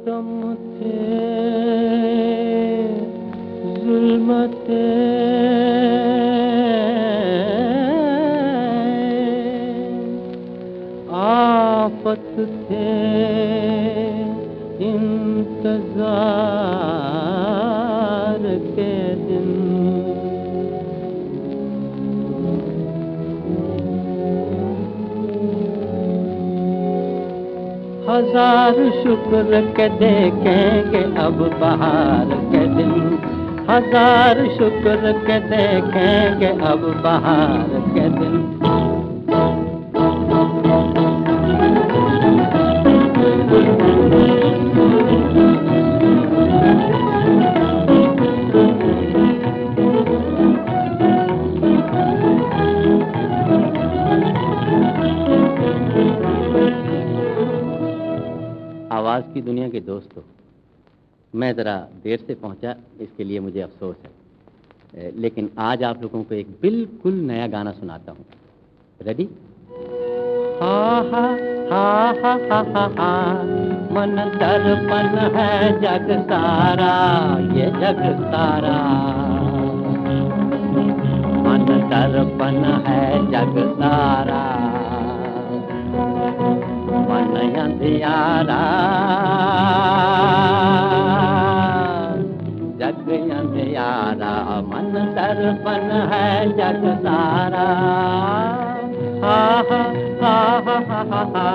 सितम थे, जुल्म थे, आफत थे, इंतजार के दिन। हजार शुक्र के देखेंगे अब बहार के दिन, हजार शुक्र के देखेंगे अब बहार के दिन। आवाज़ की दुनिया के दोस्तों, मैं ज़रा देर से पहुंचा, इसके लिए मुझे अफसोस है, लेकिन आज आप लोगों को एक बिल्कुल नया गाना सुनाता हूं। रेडी? हा हा हा हा हा हा हा, मन दर्पण है जग सारा, ये जग सारा। मन दर्पण है जग सारा, मन अंधियारा, जग अंधियारा। मन दर्पण है जग सारा, हा हा हा हा हा हा हा।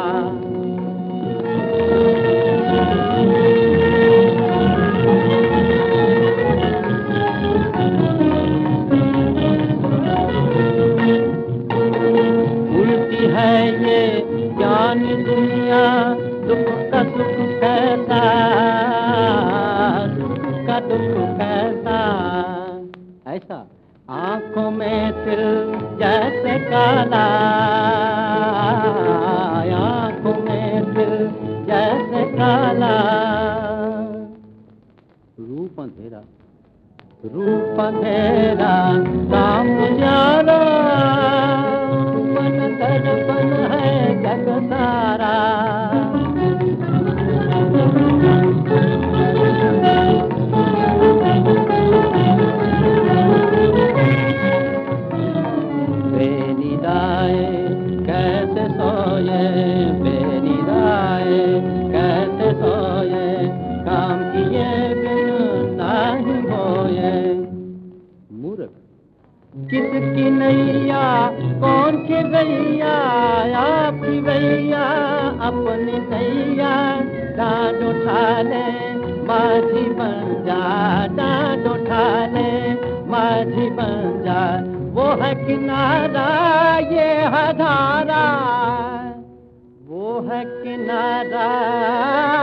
उल्टी है ये ज्ञानी दुनिया, दुख का सुख कैसा, सुख का दुख कैसा। ऐसा आंखों में तिल जैसे काला, आंखों में तिल जैसे काला। रूप अंधेरा, रूप अंधेरा, काम उजाला, मन दर्पण है जग सारा। बेनिदाए कैसे सोए, बेनिदाए कैसे सोए, काम किए बिन नहीं होए। मूर्ख किसकी नैया कौन खिवैया, आपकी भैया अपनी नैया। डांड उठा ले माझी बन जा, डांड उठा ले माझी बन जा। वो है किनारा ये है धारा, वो है किनारा